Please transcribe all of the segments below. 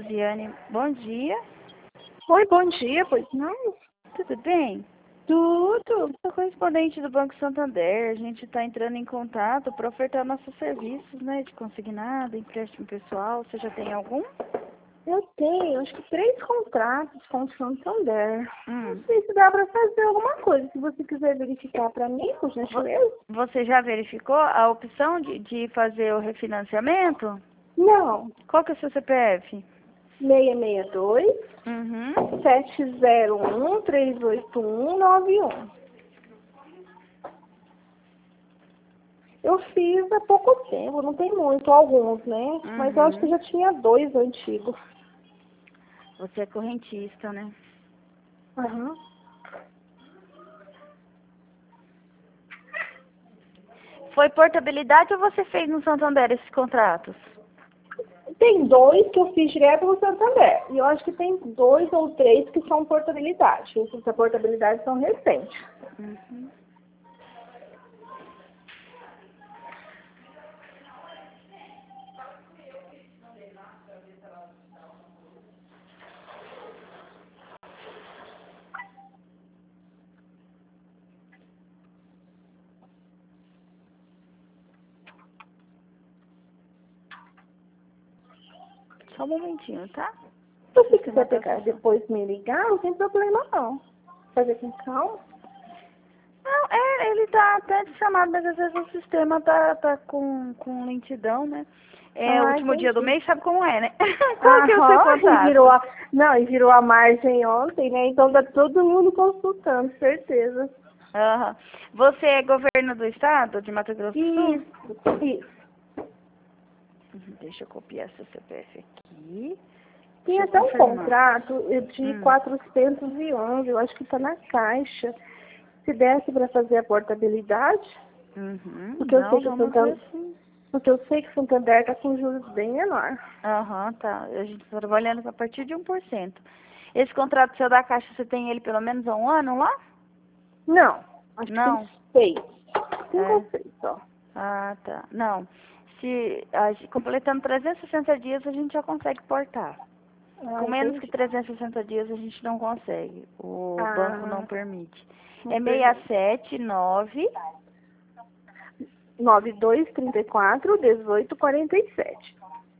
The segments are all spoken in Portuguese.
Josiane. Bom dia. Oi, bom dia, pois não? Tudo bem? Tudo. Sou correspondente do Banco Santander. A gente está entrando em contato para ofertar nossos serviços, né? De consignado, empréstimo pessoal. Você já tem algum? Eu tenho, acho que 3 contratos com o Santander. Não Hum. sei se dá para fazer alguma coisa. Se você quiser verificar para mim, por gentileza. Você já verificou a opção de fazer o refinanciamento? Não. Qual que é o seu CPF? 662 Uhum. 701 381 91. Eu fiz há pouco tempo, não tem muito, alguns, né? Mas eu acho que Uhum. já tinha 2 antigos. Você é correntista, né? Aham. Foi portabilidade ou você fez no Santander esses contratos? Tem 2 que eu fiz direto no Santander. E eu acho que tem 2 ou 3 que são portabilidade. Esses da portabilidade são recentes. Uhum. Só um momentinho, tá? Se você quiser pegar e depois me ligar, não tem problema não. Fazer com calma. Não, ele tá até adicionado, mas às vezes o sistema tá com lentidão, né? É o último dia do Entendi. mês, sabe como é, né? Qual que é o seu Aham, contato? e virou a margem ontem, né? Então tá todo mundo consultando, certeza. Aham. Você é governo do estado de Mato Grosso do Sul? Isso. Deixa eu copiar seu CPF aqui. Tem Deixa eu até um confirmar. contrato de 411, eu acho que tá na caixa. Se desse para fazer a portabilidade, Uhum. porque eu Não, sei que o vamos ver Santander, sim. porque eu sei que o Santander tá com juros bem menor. Aham, tá. A gente tá trabalhando a partir de 1%. Esse contrato seu da Caixa, você tem ele pelo menos há um ano lá? Não, acho que tem Não. 6. 5 É. ou 6 só. Ah, tá. Não. Se completando 360 dias, a gente já consegue portar. Ah, Com menos que entendi. 360 dias, a gente não consegue. O banco não Ah, permite. não É permite. 679. 9234 1847.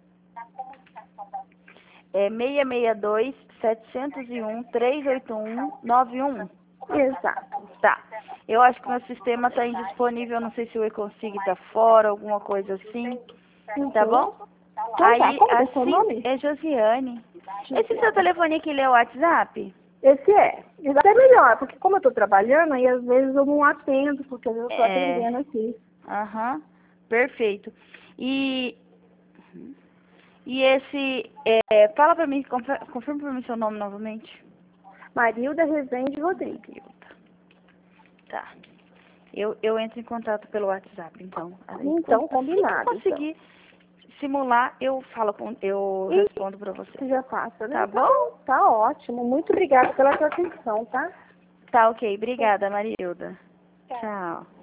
É 662 701 381 91. Exato. Tá. Eu acho que meu sistema está indisponível. Não sei se o e-consig tá fora, alguma coisa assim. Tá Uhum. bom? Então tá, Aí, como que é seu assim, nome? é Josiane. Esse seu Juliana. telefone aqui, ele é o WhatsApp? Esse é. Isso até melhor, porque como eu tô trabalhando, aí às vezes eu não atendo, porque eu tô É. atendendo aqui. Aham. Perfeito. E, e esse, fala pra mim, confirma pra mim seu nome novamente. Marilda Rezende Rodrigues. Tá. Eu entro em contato pelo WhatsApp, então. Aí, Então, assim que eu combinado, então. conseguir simular, eu E respondo pra você. que já passa, né? Tá Tá bom? bom, tá ótimo. Muito obrigada pela sua atenção, tá? Tá ok. Obrigada, Marilda. Tchau.